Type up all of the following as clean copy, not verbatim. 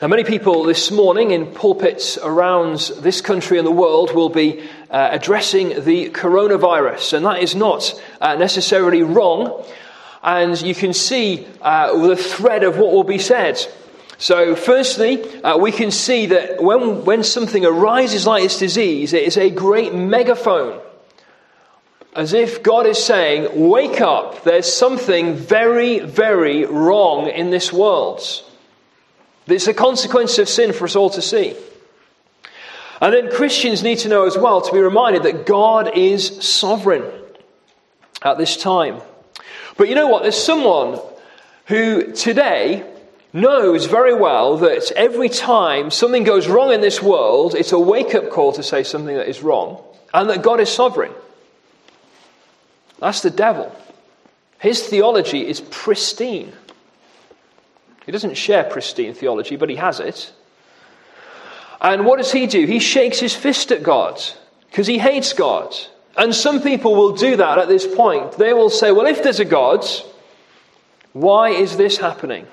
Now, many people this morning in pulpits around this country and the world will be addressing the coronavirus, and that is not necessarily wrong. And you can see the thread of what will be said. So, firstly, we can see that when something arises like this disease, it is a great megaphone. As if God is saying, wake up, there's something very, very wrong in this world. It's a consequence of sin for us all to see. And then Christians need to know as well, to be reminded that God is sovereign at this time. But you know what? There's someone who today knows very well that every time something goes wrong in this world, it's a wake-up call to say something that is wrong, and that God is sovereign. That's the devil. His theology is pristine. He doesn't share pristine theology, but he has it. And what does he do? He shakes his fist at God because he hates God. And some people will do that at this point. They will say, well, if there's a God, why is this happening?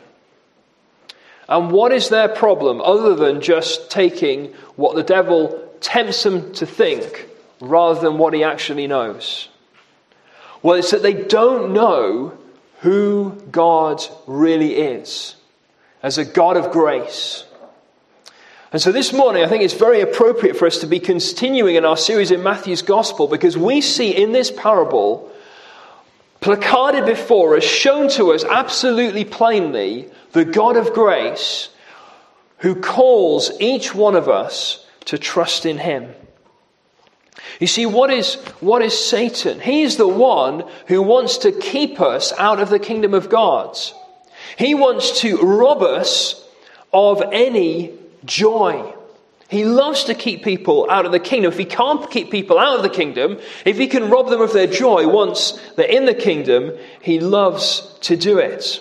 And what is their problem other than just taking what the devil tempts them to think rather than what he actually knows? Well, it's that they don't know who God really is as a God of grace. And so this morning, I think it's very appropriate for us to be continuing in our series in Matthew's Gospel, because we see in this parable, placarded before us, shown to us absolutely plainly, the God of grace who calls each one of us to trust in him. You see, what is Satan? He is the one who wants to keep us out of the kingdom of God. He wants to rob us of any joy. He loves to keep people out of the kingdom. If he can't keep people out of the kingdom, if he can rob them of their joy once they're in the kingdom, he loves to do it.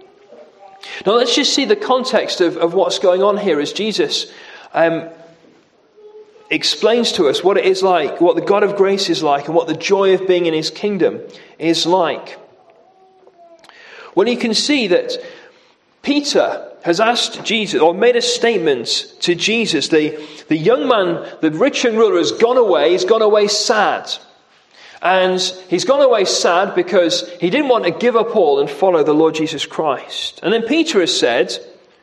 Now let's just see the context of what's going on here as Jesus explains to us what it is like, what the God of grace is like, and what the joy of being in his kingdom is like. Well, you can see that Peter has asked Jesus, or made a statement to Jesus. The young man, the rich young ruler, has gone away. He's gone away sad. And he's gone away sad because he didn't want to give up all and follow the Lord Jesus Christ. And then Peter has said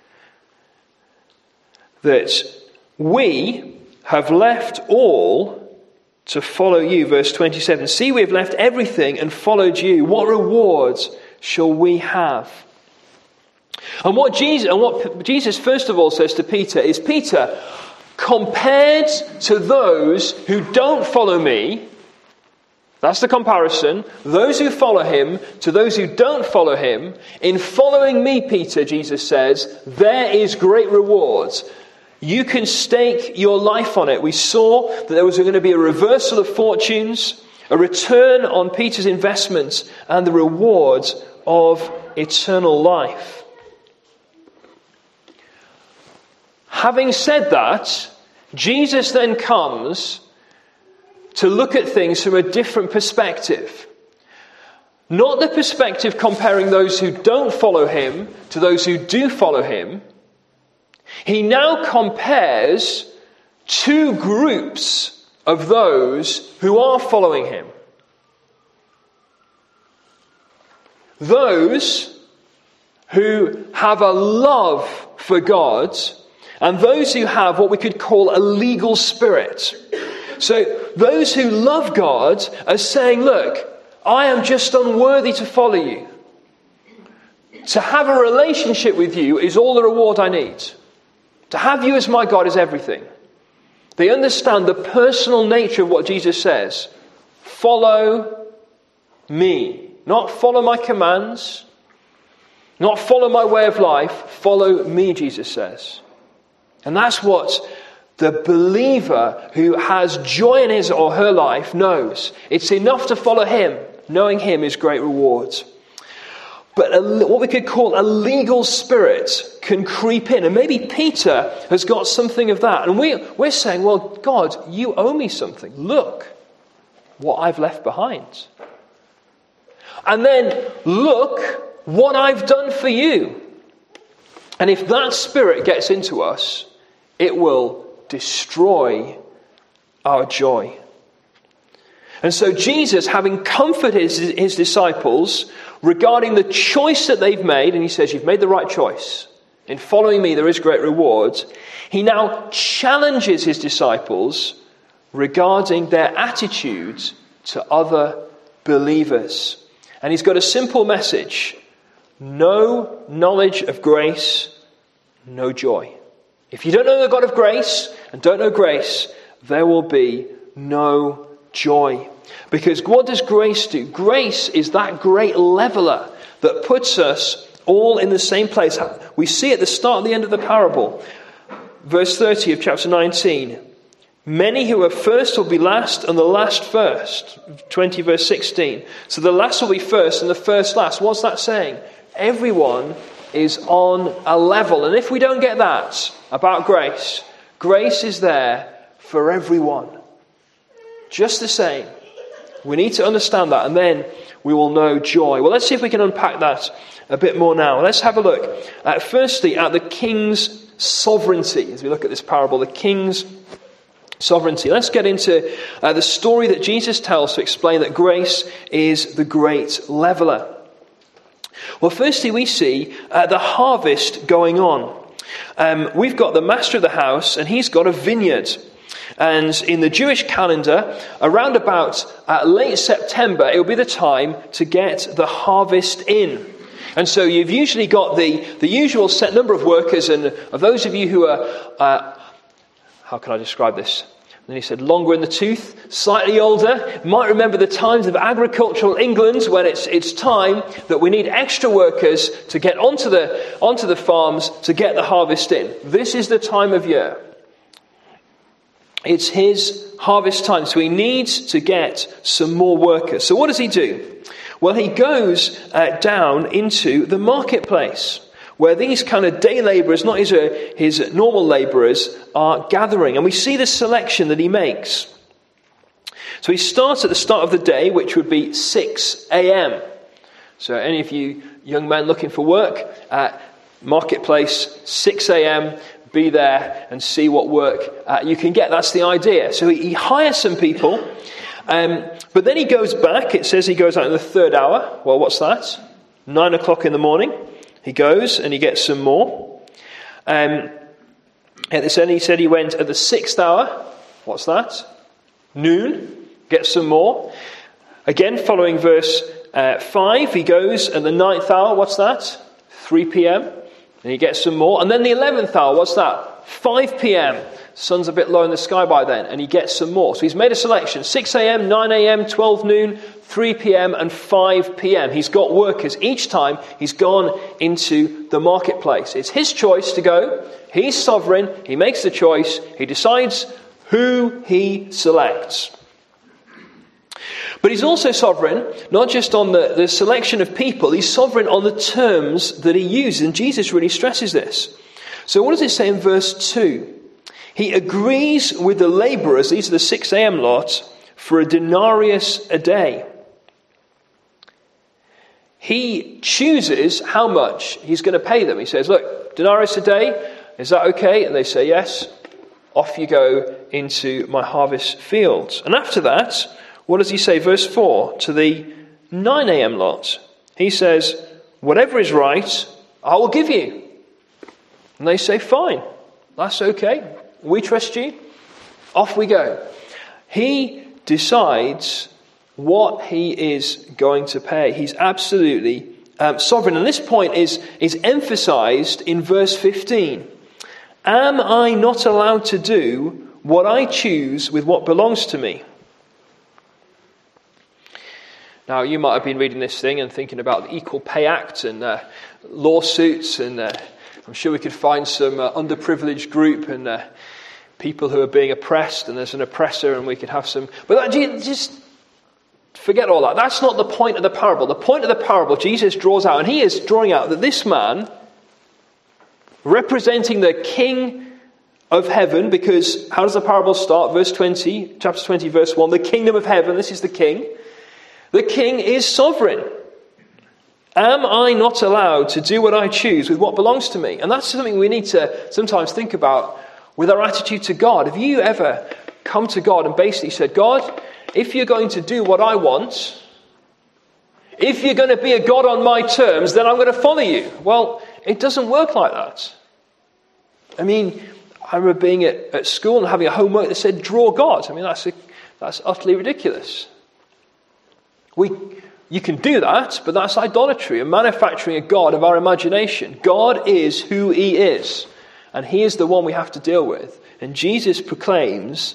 that we have left all to follow you. Verse 27. See, we have left everything and followed you. What rewards shall we have? And what Jesus first of all says to Peter is, Peter, compared to those who don't follow me, that's the comparison, those who follow him to those who don't follow him, in following me, Peter, Jesus says, there is great rewards. You can stake your life on it. We saw that there was going to be a reversal of fortunes, a return on Peter's investments, and the rewards of eternal life. Having said that, Jesus then comes to look at things from a different perspective. Not the perspective comparing those who don't follow him to those who do follow him. He now compares two groups of those who are following him. Those who have a love for God, and those who have what we could call a legal spirit. So those who love God are saying, look, I am just unworthy to follow you. To have a relationship with you is all the reward I need. To have you as my God is everything. They understand the personal nature of what Jesus says. Follow me. Not follow my commands. Not follow my way of life. Follow me, Jesus says. And that's what the believer who has joy in his or her life knows. It's enough to follow him. Knowing him is great rewards. But what we could call a legal spirit can creep in. And maybe Peter has got something of that. And we're saying, well, God, you owe me something. Look what I've left behind. And then look what I've done for you. And if that spirit gets into us, it will destroy our joy. And so Jesus, having comforted his disciples regarding the choice that they've made, and he says, you've made the right choice. In following me, there is great reward. He now challenges his disciples regarding their attitudes to other believers. And he's got a simple message. No knowledge of grace, no joy. If you don't know the God of grace and don't know grace, there will be no joy. Because what does grace do? Grace is that great leveler that puts us all in the same place. We see at the start and the end of the parable. Verse 30 of chapter 19. Many who are first will be last, and the last first. 20 verse 16. So the last will be first, and the first last. What's that saying? Everyone is on a level. And if we don't get that about grace, grace is there for everyone. Just the same. We need to understand that, and then we will know joy. Well, let's see if we can unpack that a bit more now. Let's have a look, firstly, at the king's sovereignty. As we look at this parable, the king's sovereignty. Let's get into the story that Jesus tells to explain that grace is the great leveler. Well, firstly, we see the harvest going on. We've got the master of the house, and he's got a vineyard. And in the Jewish calendar, around about late September, it will be the time to get the harvest in. And so you've usually got the usual set number of workers, and of those of you who are, how can I describe this? And then he said, longer in the tooth, slightly older, might remember the times of agricultural England when it's time that we need extra workers to get onto the farms to get the harvest in. This is the time of year. It's his harvest time, so he needs to get some more workers. So what does he do? Well, he goes down into the marketplace, where these kind of day labourers, not his normal labourers, are gathering. And we see the selection that he makes. So he starts at the start of the day, which would be 6 a.m. So any of you young men looking for work, marketplace, 6 a.m., be there and see what work you can get. That's the idea. So he hires some people, but then he goes back. It says he goes out in the third hour. Well, what's that? 9 o'clock in the morning. He goes and he gets some more. At this end, he said he went at the 6th hour. What's that? Noon. Gets some more. Again, following verse 5, he goes at the 9th hour. What's that? 3 p.m. And he gets some more. And then the 11th hour, what's that? 5 p.m. Sun's a bit low in the sky by then. And he gets some more. So he's made a selection. 6 a.m., 9 a.m., 12 noon, 3 p.m. and 5 p.m. He's got workers. Each time he's gone into the marketplace. It's his choice to go. He's sovereign. He makes the choice. He decides who he selects. But he's also sovereign, not just on the selection of people, he's sovereign on the terms that he uses. And Jesus really stresses this. So what does it say in verse 2? He agrees with the labourers, these are the 6 a.m. lot, for a denarius a day. He chooses how much he's going to pay them. He says, look, denarius a day, is that okay? And they say, yes. Off you go into my harvest fields. And after that, what does he say? Verse 4, to the 9 a.m. lot. He says, whatever is right, I will give you. And they say, fine, that's okay. We trust you. Off we go. He decides what he is going to pay. He's absolutely sovereign. And this point is emphasized in verse 15. Am I not allowed to do what I choose with what belongs to me? Now, you might have been reading this thing and thinking about the Equal Pay Act and lawsuits, and I'm sure we could find some underprivileged group and people who are being oppressed, and there's an oppressor, and we could have some... But just forget all that. That's not the point of the parable. The point of the parable, Jesus draws out, and he is drawing out that this man, representing the King of heaven, because how does the parable start? Verse 20, chapter 20, verse 1, the kingdom of heaven, this is the king. The king is sovereign. Am I not allowed to do what I choose with what belongs to me? And that's something we need to sometimes think about with our attitude to God. Have you ever come to God and basically said, God, if you're going to do what I want, if you're going to be a God on my terms, then I'm going to follow you? Well, it doesn't work like that. I mean, I remember being at school and having a homework that said, draw God. I mean, that's utterly ridiculous. You can do that, but that's idolatry and manufacturing a God of our imagination. God is who he is, and he is the one we have to deal with. And Jesus proclaims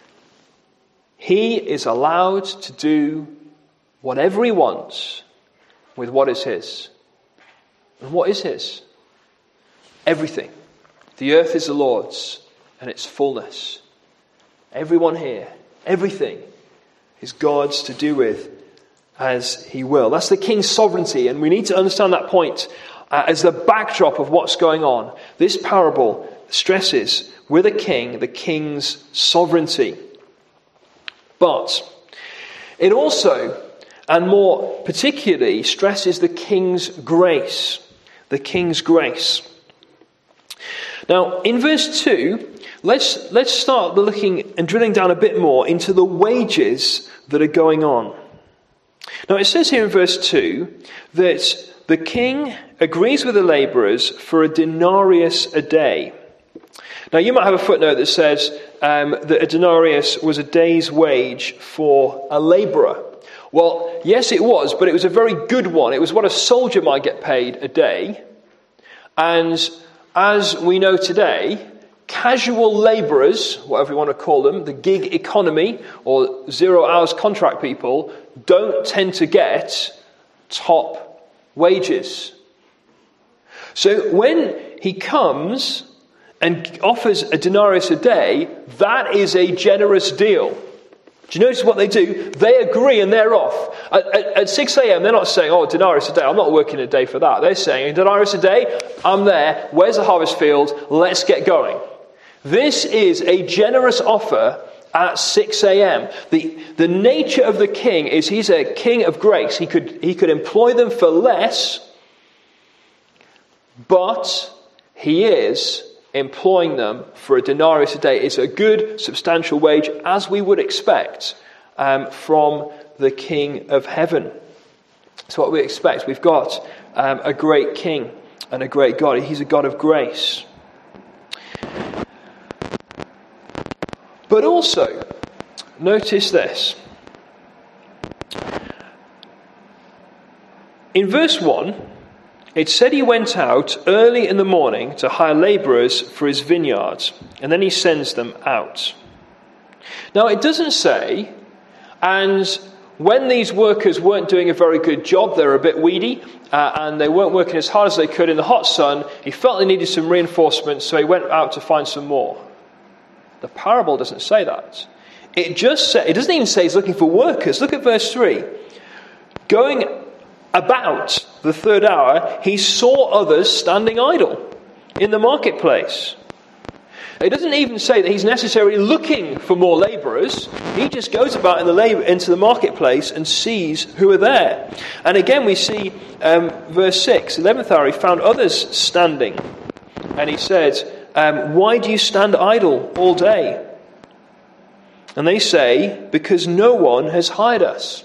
he is allowed to do whatever he wants with what is his. And what is his? Everything. The earth is the Lord's and its fullness. Everyone here, everything is God's to do with as he will. That's the king's sovereignty, and we need to understand that point as the backdrop of what's going on. This parable stresses with a king, the king's sovereignty. But it also, and more particularly, stresses the king's grace. The king's grace. Now, in verse 2, let's start looking and drilling down a bit more into the wages that are going on. Now, it says here in verse 2 that the king agrees with the labourers for a denarius a day. Now, you might have a footnote that says that a denarius was a day's wage for a labourer. Well, yes, it was, but it was a very good one. It was what a soldier might get paid a day. And as we know today, casual labourers, whatever you want to call them, the gig economy or 0 hours contract people, don't tend to get top wages. So when he comes and offers a denarius a day, that is a generous deal. Do you notice what they do? They agree and they're off. At 6 a.m, they're not saying, oh, denarius a day, I'm not working a day for that. They're saying, denarius a day, I'm there, where's the harvest field, let's get going. This is a generous offer at 6 a.m. The nature of the king is he's a king of grace. He could employ them for less, but he is employing them for a denarius a day. It's a good, substantial wage, as we would expect from the King of heaven. It's what we expect. We've got a great king and a great God. He's a God of grace. But also, notice this. In verse 1, it said he went out early in the morning to hire labourers for his vineyards, and then he sends them out. Now, it doesn't say, and when these workers weren't doing a very good job, they were a bit weedy, and they weren't working as hard as they could in the hot sun, he felt they needed some reinforcements, so he went out to find some more. The parable doesn't say that. It doesn't even say he's looking for workers. Look at verse 3. Going about the third hour, he saw others standing idle in the marketplace. It doesn't even say that he's necessarily looking for more labourers. He just goes about into the marketplace and sees who are there. And again we see verse 6, 11th hour, he found others standing. And he said, why do you stand idle all day? And they say, because no one has hired us.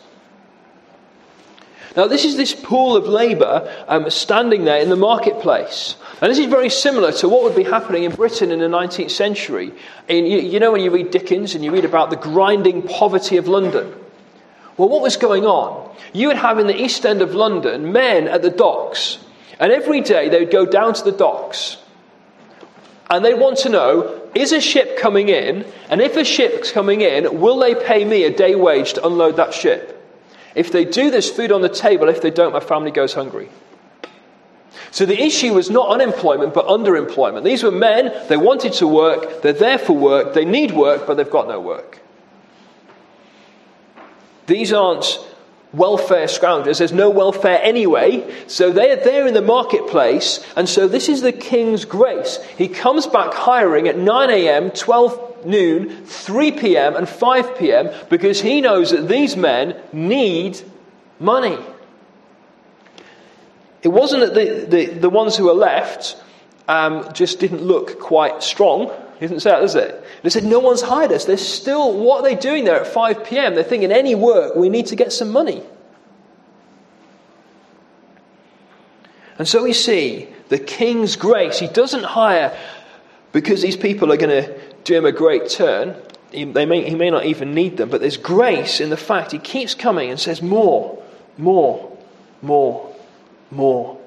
Now, this is this pool of labour standing there in the marketplace. And this is very similar to what would be happening in Britain in the 19th century. You know when you read Dickens and you read about the grinding poverty of London? Well, what was going on? You would have in the East End of London men at the docks. And every day they would go down to the docks. And they want to know, is a ship coming in? And if a ship's coming in, will they pay me a day wage to unload that ship? If they do, there's food on the table. If they don't, my family goes hungry. So the issue was not unemployment, but underemployment. These were men, they wanted to work, they're there for work, they need work, but they've got no work. These aren't welfare scroungers. There's no welfare anyway. So they're there in the marketplace. And so this is the king's grace. He comes back hiring at 9 a.m., 12 noon, 3 p.m. and 5 p.m. because he knows that these men need money. it wasn't that the ones who were left just didn't look quite strong. He didn't say that, does it? They said, no one's hired us. They're still, what are they doing there at 5 p.m.? They're thinking, any work, we need to get some money. And so we see the king's grace. He doesn't hire because these people are going to do him a great turn. He may not even need them, but there's grace in the fact he keeps coming and says more, more, more, more.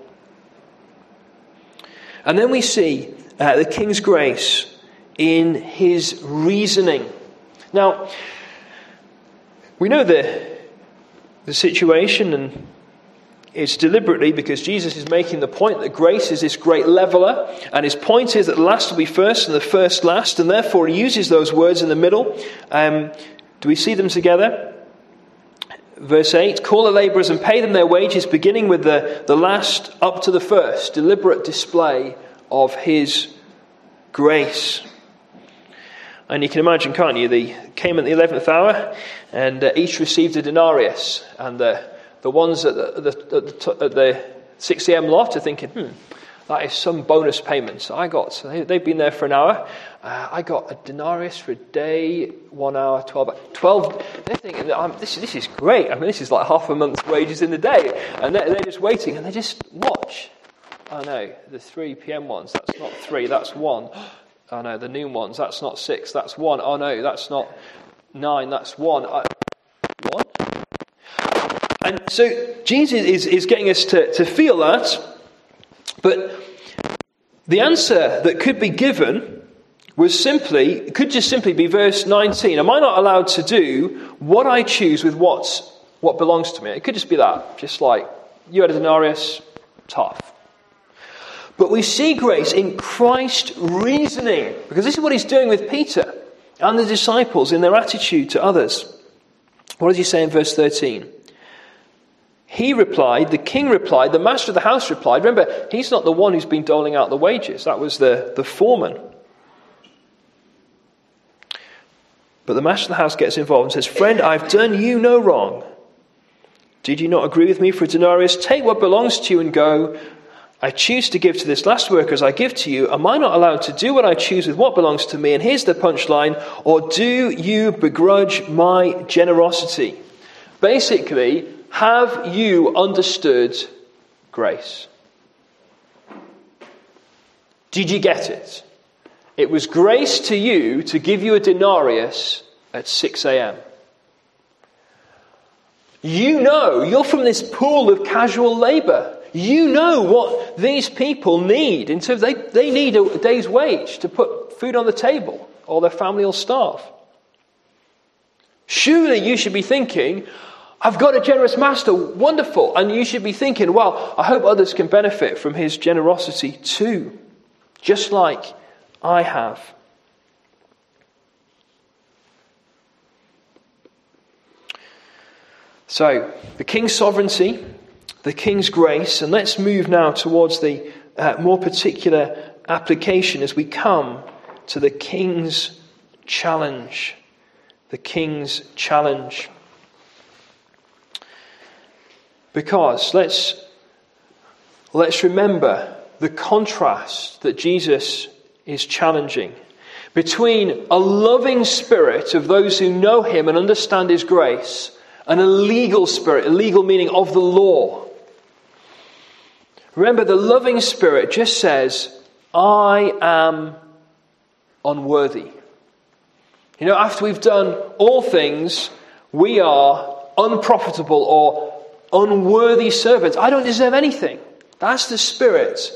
And then we see the king's grace in his reasoning. Now, we know the situation, and it's deliberately because Jesus is making the point that grace is this great leveler, and his point is that the last will be first and the first last, and therefore he uses those words in the middle. Do we see them together? Verse 8, call the labourers and pay them their wages, beginning with the last up to the first. Deliberate display of his grace. And you can imagine, can't you? They came at the 11th hour, and each received a denarius. And the ones at the 6 a.m. lot are thinking, that is some bonus payments. They've been there for an hour. I got a denarius for a day, 1 hour, 12. They're thinking, this is great. I mean, this is like half a month's wages in the day. And they're just waiting, and they just watch. Oh no, the 3 p.m. ones, that's not 3, that's 1. Oh no, the noon ones, that's not 6, that's 1. Oh no, that's not 9, that's 1. 1? And so Jesus is getting us to feel that, but the answer that could be given could just simply be verse 19. Am I not allowed to do what I choose with what belongs to me? It could just be that, just like you had a denarius, tough. But we see grace in Christ's reasoning, because this is what he's doing with Peter and the disciples in their attitude to others. What does he say in verse 13? He replied, the king replied, the master of the house replied. Remember, he's not the one who's been doling out the wages. That was the foreman. But the master of the house gets involved and says, friend, I've done you no wrong. Did you not agree with me for a denarius? Take what belongs to you and go. I choose to give to this last worker as I give to you. Am I not allowed to do what I choose with what belongs to me? And here's the punchline. Or do you begrudge my generosity? Basically, have you understood grace? Did you get it? It was grace to you to give you a denarius at 6 a.m. You know, you're from this pool of casual labour. You know what these people need. In terms, they need a day's wage to put food on the table, or their family will starve. Surely you should be thinking, I've got a generous master, wonderful. And you should be thinking, well, I hope others can benefit from his generosity too, just like I have. So, the king's sovereignty, the king's grace, and let's move now towards the more particular application as we come to the king's challenge. The king's challenge. Because let's remember the contrast that Jesus is challenging between a loving spirit of those who know him and understand his grace, and a legal spirit, a legal meaning of the law. Remember, the loving spirit just says, I am unworthy. You know, after we've done all things, we are unprofitable or unworthy servants. I don't deserve anything. That's the spirit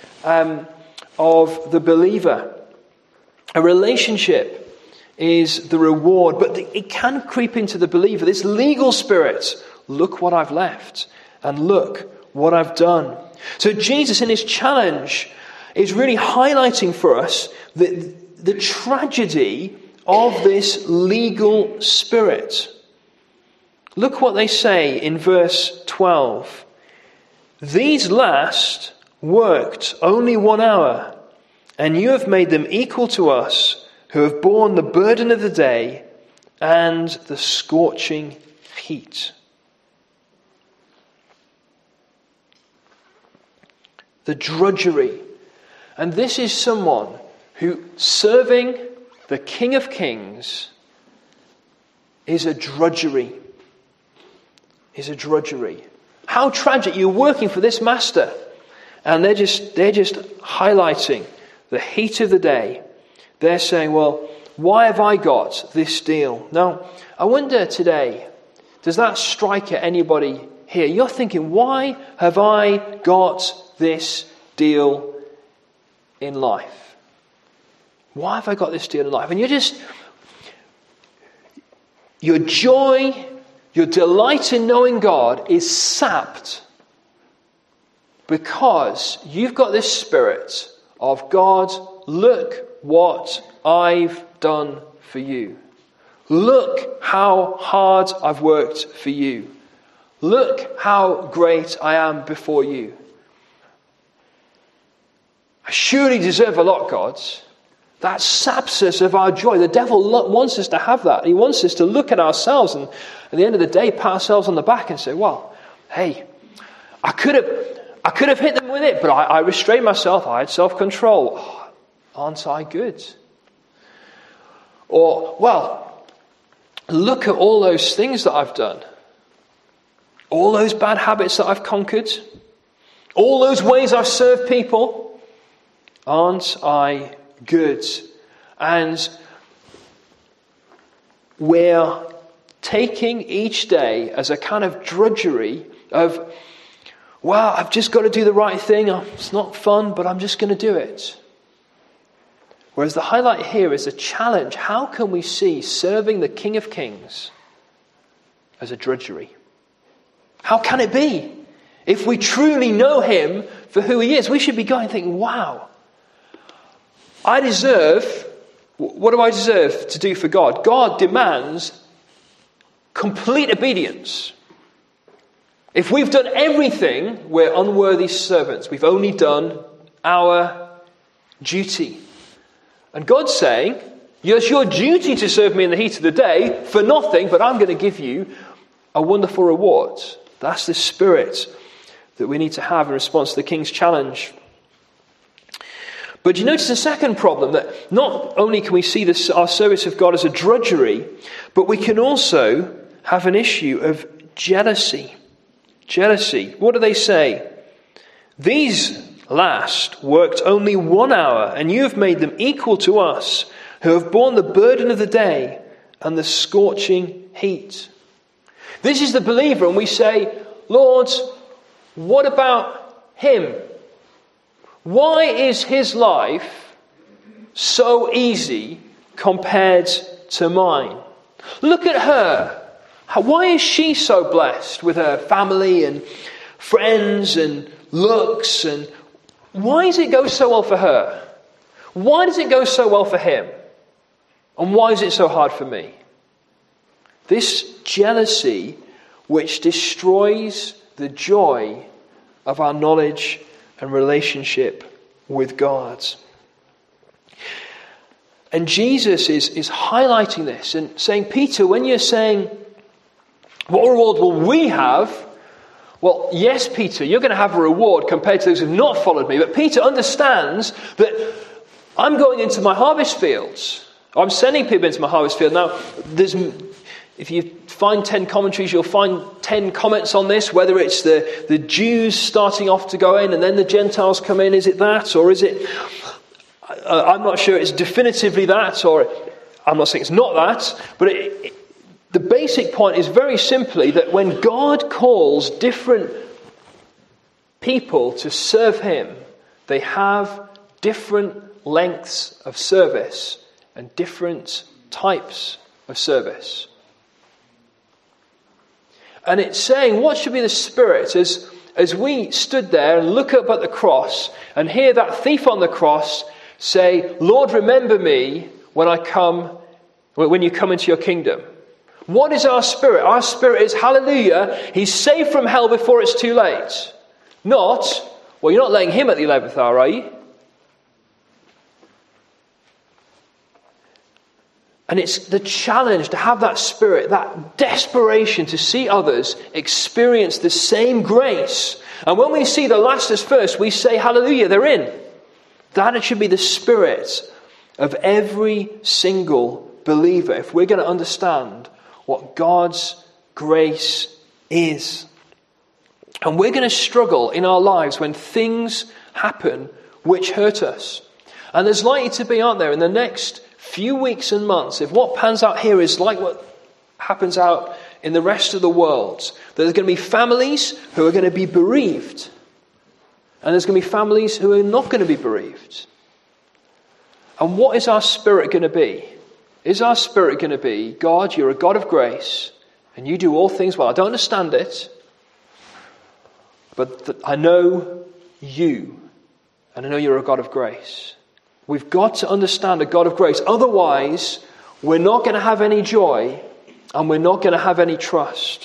of the believer. A relationship is the reward, but it can creep into the believer. This legal spirit, look what I've left, and look what I've done. So Jesus in his challenge is really highlighting for us the tragedy of this legal spirit. Look what they say in verse 12. These last worked only 1 hour, and you have made them equal to us, who have borne the burden of the day and the scorching heat. The drudgery. And this is someone who, serving the King of Kings, is a drudgery. Is a drudgery. How tragic. You're working for this master. And they're just highlighting the heat of the day. They're saying, well, why have I got this deal? Now, I wonder today, does that strike at anybody here? You're thinking, why have I got this deal in life? Why have I got this deal in life? And your joy, your delight in knowing God is sapped because you've got this spirit of, God, look what I've done for you. Look how hard I've worked for you. Look how great I am before you. I surely deserve a lot, God. That saps us of our joy. The devil wants us to have that. He wants us to look at ourselves and at the end of the day pat ourselves on the back and say, well, hey, I could have hit them with it, but I restrained myself. I had self-control. Oh, aren't I good? Or, well, look at all those things that I've done. All those bad habits that I've conquered. All those ways I've served people. Aren't I good? And we're taking each day as a kind of drudgery of, well, I've just got to do the right thing. It's not fun, but I'm just going to do it. Whereas the highlight here is a challenge. How can we see serving the King of Kings as a drudgery? How can it be? If we truly know him for who he is, we should be going thinking, wow, what do I deserve to do for God? God demands complete obedience. If we've done everything, we're unworthy servants. We've only done our duty. And God's saying, it's your duty to serve me in the heat of the day for nothing, but I'm going to give you a wonderful reward. That's the spirit that we need to have in response to the King's challenge. But you notice the second problem, that not only can we see our service of God as a drudgery, but we can also have an issue of jealousy. Jealousy. What do they say? These last worked only 1 hour, and you have made them equal to us, who have borne the burden of the day and the scorching heat. This is the believer, and we say, Lord, what about him? Why is his life so easy compared to mine? Look at her. Why is she so blessed with her family and friends and looks? And why does it go so well for her? Why does it go so well for him? And why is it so hard for me? This jealousy which destroys the joy of our knowledge and relationship with God. And Jesus is highlighting this and saying, Peter, when you're saying, what reward will we have? Well, yes, Peter, you're going to have a reward compared to those who have not followed me. But Peter understands that I'm going into my harvest fields. I'm sending people into my harvest field. Now, if you find 10 commentaries, you'll find 10 comments on this, whether it's the Jews starting off to go in and then the Gentiles come in. Is it that? Or is it... I'm not sure it's definitively that, or I'm not saying it's not that, but the basic point is very simply that when God calls different people to serve him, they have different lengths of service and different types of service. And it's saying, what should be the spirit as we stood there and look up at the cross and hear that thief on the cross say, Lord, remember me when you come into your kingdom. What is our spirit? Our spirit is, hallelujah, he's saved from hell before it's too late. Not, well, you're not laying him at the 11th hour, are you? And it's the challenge to have that spirit, that desperation to see others experience the same grace And when we see the last as first, we say, hallelujah, they're in. That should be the spirit of every single believer if we're going to understand what God's grace is. And we're going to struggle in our lives when things happen which hurt us. And there's likely to be, aren't there, in the next few weeks and months, if what pans out here is like what happens out in the rest of the world, that there's going to be families who are going to be bereaved. And there's going to be families who are not going to be bereaved. And what is our spirit going to be? Is our spirit going to be, God, you're a God of grace, and you do all things well. I don't understand it, but I know you, and I know you're a God of grace. We've got to understand a God of grace. Otherwise, we're not going to have any joy, and we're not going to have any trust.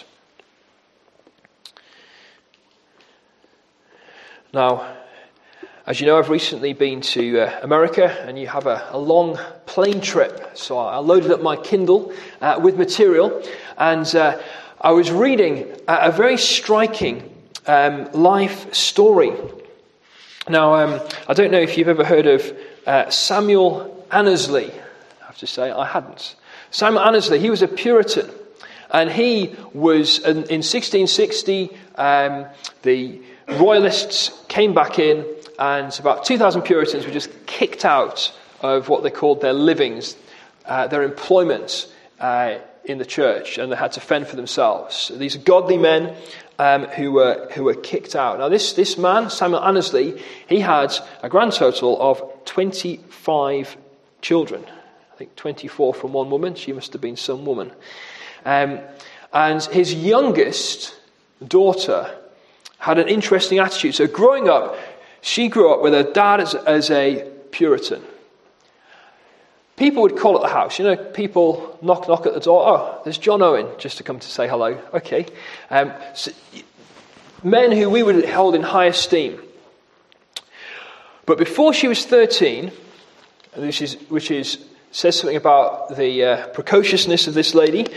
Now, as you know, I've recently been to America, and you have a long plane trip. So I loaded up my Kindle with material, and I was reading a very striking life story. Now, I don't know if you've ever heard of Samuel Annesley. I have to say, I hadn't. Samuel Annesley, he was a Puritan, and he was, in 1660, the Royalists came back in, and about 2,000 Puritans were just kicked out of what they called their livings, their employment in the church, and they had to fend for themselves. These are godly men who were kicked out. Now this man, Samuel Annesley, he had a grand total of 25 children. I think 24 from one woman. She must have been some woman. And his youngest daughter had an interesting attitude. So growing up, she grew up with her dad as a Puritan. People would call at the house. You know, people knock at the door. Oh, there's John Owen, just to come to say hello. Okay. So, men who we would hold in high esteem. But before she was 13, which says something about the precociousness of this lady,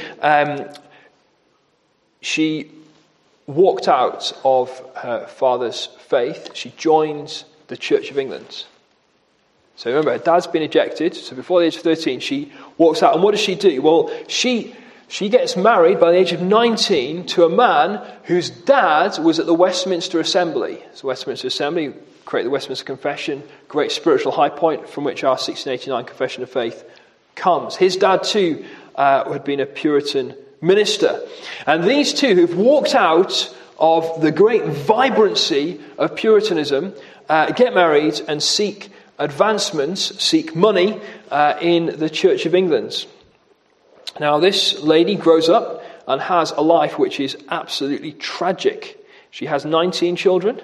she walked out of her father's faith. She joined the Church of England. So remember, her dad's been ejected. So before the age of 13, she walks out. And what does she do? Well, she gets married by the age of 19 to a man whose dad was at the Westminster Assembly. So Westminster Assembly created the Westminster Confession, great spiritual high point from which our 1689 Confession of Faith comes. His dad too had been a Puritan minister. And these two who've walked out of the great vibrancy of Puritanism get married and seek advancements, seek money in the Church of England. Now this lady grows up and has a life which is absolutely tragic. She has 19 children,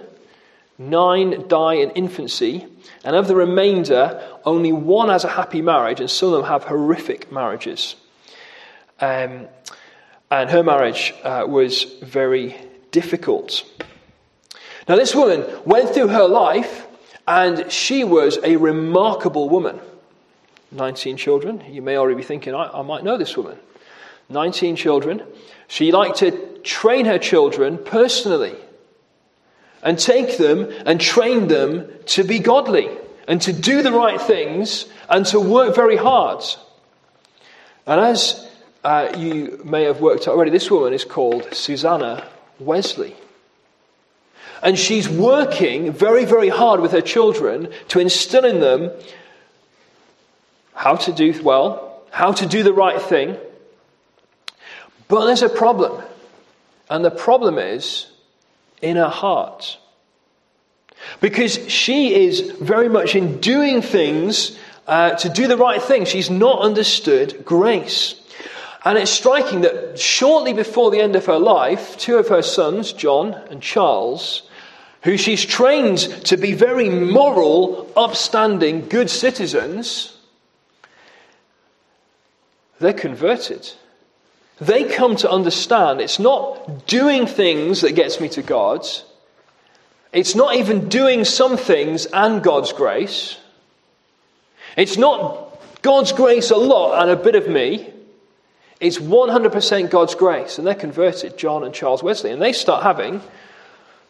9 die in infancy, and of the remainder, only one has a happy marriage, and some of them have horrific marriages. And her marriage was very difficult. Now this woman went through her life, and she was a remarkable woman. 19 children. You may already be thinking, I might know this woman. 19 children. She liked to train her children personally and take them and train them to be godly and to do the right things and to work very hard. And as you may have worked out already, this woman is called Susanna Wesley. And she's working very, very hard with her children to instill in them how to do well, how to do the right thing. But there's a problem. And the problem is in her heart. Because she is very much in doing things to do the right thing. She's not understood grace. And it's striking that shortly before the end of her life, 2 of her sons, John and Charles, who she's trained to be very moral, upstanding, good citizens, they're converted. They come to understand it's not doing things that gets me to God. It's not even doing some things and God's grace. It's not God's grace a lot and a bit of me. It's 100% God's grace. And they're converted, John and Charles Wesley. And they start having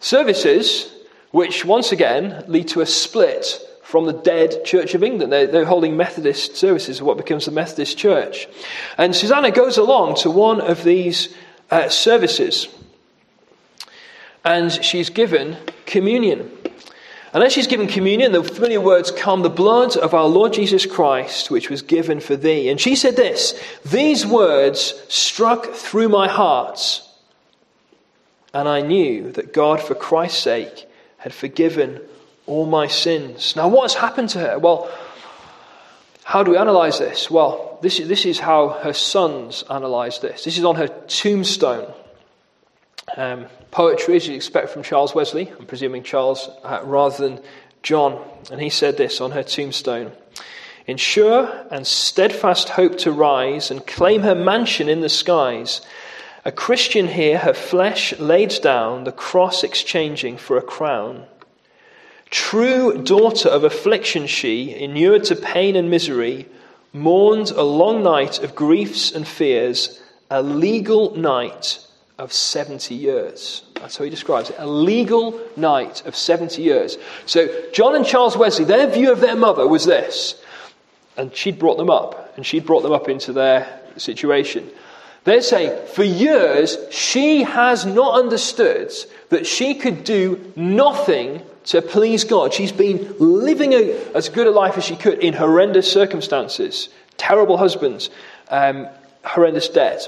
Services which, once again, lead to a split from the dead Church of England. They're holding Methodist services, what becomes the Methodist Church. And Susanna goes along to one of these services, and she's given communion. And as she's given communion, the familiar words come, "The blood of our Lord Jesus Christ, which was given for thee." And she said this, "These words struck through my heart, and I knew that God, for Christ's sake, had forgiven all my sins." Now, what has happened to her? Well, how do we analyze this? Well, this is how her sons analyze this. This is on her tombstone. Poetry, as you'd expect from Charles Wesley. I'm presuming Charles rather than John. And he said this on her tombstone: "In sure and steadfast hope to rise and claim her mansion in the skies, a Christian here her flesh laid down, the cross exchanging for a crown. True daughter of affliction she, inured to pain and misery, mourned a long night of griefs and fears, a legal night of 70 years. That's how he describes it. A legal night of 70 years. So John and Charles Wesley, their view of their mother was this. And she'd brought them up. And she'd brought them up into their situation. They're saying, for years, she has not understood that she could do nothing to please God. She's been living as good a life as she could in horrendous circumstances. Terrible husbands. Horrendous debt.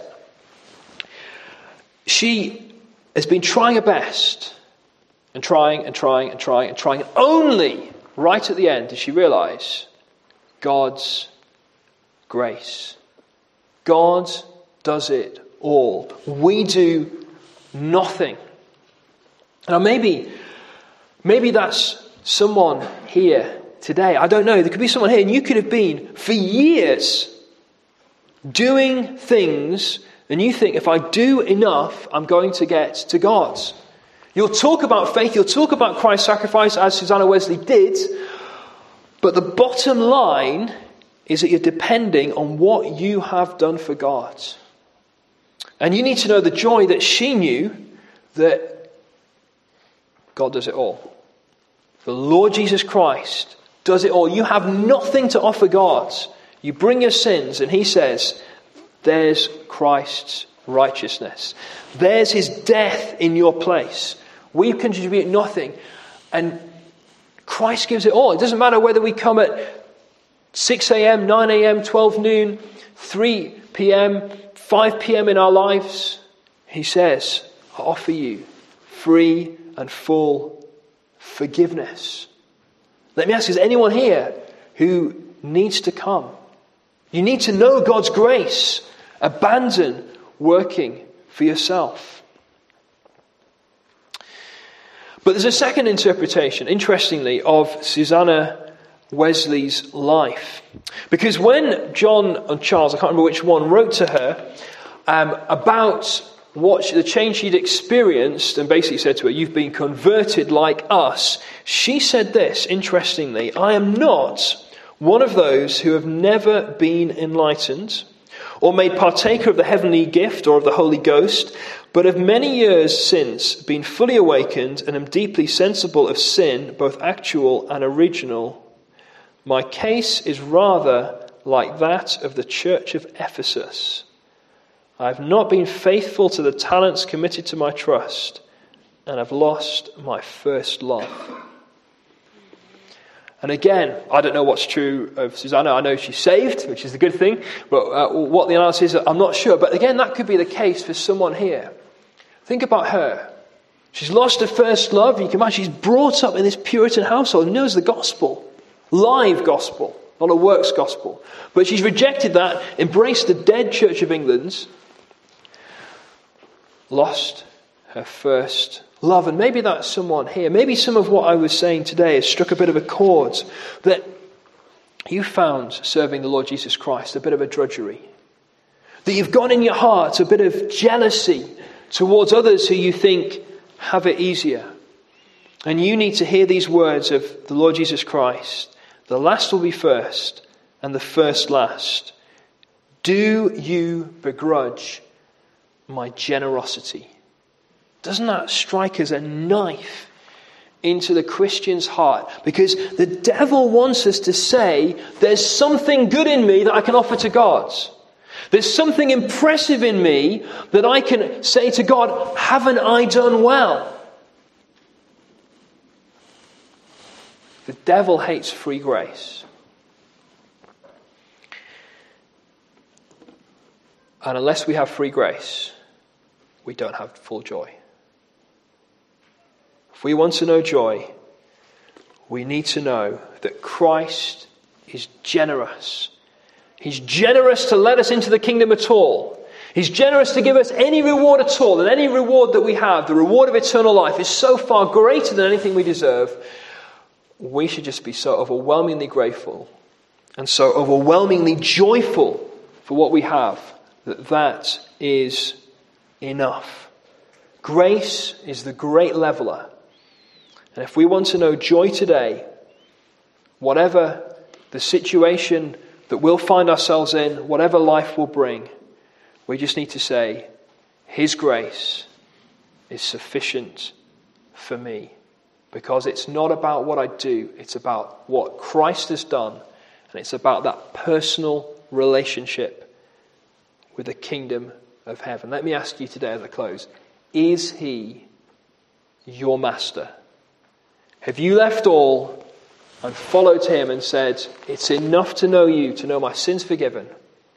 She has been trying her best. And trying. And only right at the end did she realise God's grace. God does it all. We do nothing. Now maybe that's someone here today. I don't know. There could be someone here, and you could have been for years doing things, and you think, if I do enough, I'm going to get to God. You'll talk about faith, you'll talk about Christ's sacrifice, as Susanna Wesley did, but the bottom line is that you're depending on what you have done for God. And you need to know the joy that she knew, that God does it all. The Lord Jesus Christ does it all. You have nothing to offer God. You bring your sins, and he says, there's Christ's righteousness. There's his death in your place. We contribute nothing. And Christ gives it all. It doesn't matter whether we come at 6 a.m., 9 a.m., 12 noon, 3 p.m., 5 p.m. in our lives. He says, I offer you free and full forgiveness. Let me ask, is anyone here who needs to come? You need to know God's grace. Abandon working for yourself. But there's a second interpretation, interestingly, of Susanna Wesley's life. Because when John and Charles, I can't remember which one, wrote to her about the change she'd experienced, and basically said to her, you've been converted like us, she said this, interestingly, I am not one of those who have never been enlightened or made partaker of the heavenly gift or of the Holy Ghost, but have many years since been fully awakened and am deeply sensible of sin, both actual and original. My case is rather like that of the church of Ephesus. I have not been faithful to the talents committed to my trust, and have lost my first love. And again, I don't know what's true of Susanna. I know she's saved, which is a good thing. But what the analysis is, I'm not sure. But again, that could be the case for someone here. Think about her. She's lost her first love. You can imagine she's brought up in this Puritan household and knows the gospel. Live gospel, not a works gospel. But she's rejected that, embraced the dead Church of England, lost her first love. And maybe that's someone here. Maybe some of what I was saying today has struck a bit of a chord, that you found serving the Lord Jesus Christ a bit of a drudgery. That you've got in your heart a bit of jealousy towards others who you think have it easier. And you need to hear these words of the Lord Jesus Christ. The last will be first, and the first last. Do you begrudge my generosity? Doesn't that strike as a knife into the Christian's heart? Because the devil wants us to say, there's something good in me that I can offer to God. There's something impressive in me that I can say to God, haven't I done well? The devil hates free grace. And unless we have free grace, we don't have full joy. If we want to know joy, we need to know that Christ is generous. He's generous to let us into the kingdom at all. He's generous to give us any reward at all. And any reward that we have, the reward of eternal life, is so far greater than anything we deserve. We should just be so overwhelmingly grateful and so overwhelmingly joyful for what we have, that is enough. Grace is the great leveler. And if we want to know joy today, whatever the situation that we'll find ourselves in, whatever life will bring, we just need to say, His grace is sufficient for me. Because it's not about what I do, it's about what Christ has done, and it's about that personal relationship with the kingdom of heaven. Let me ask you today as I close, is He your master? Have you left all and followed Him and said, it's enough to know you, to know my sins forgiven?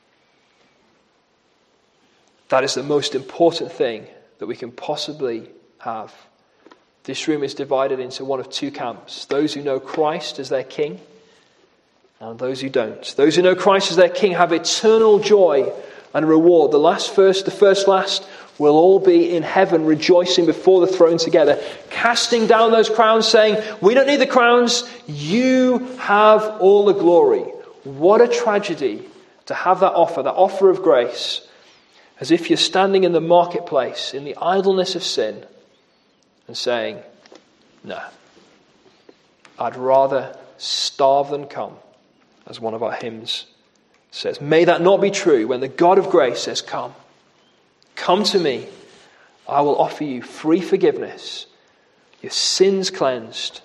That is the most important thing that we can possibly have. This room is divided into one of two camps. Those who know Christ as their King and those who don't. Those who know Christ as their King have eternal joy and reward. The first last will all be in heaven rejoicing before the throne together, casting down those crowns saying, we don't need the crowns, you have all the glory. What a tragedy to have that offer of grace, as if you're standing in the marketplace in the idleness of sin and saying, no, I'd rather starve than come, as one of our hymns says. May that not be true when the God of grace says, come to me, I will offer you free forgiveness, your sins cleansed,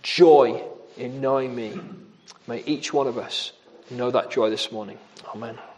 joy in knowing me. May each one of us know that joy this morning. Amen.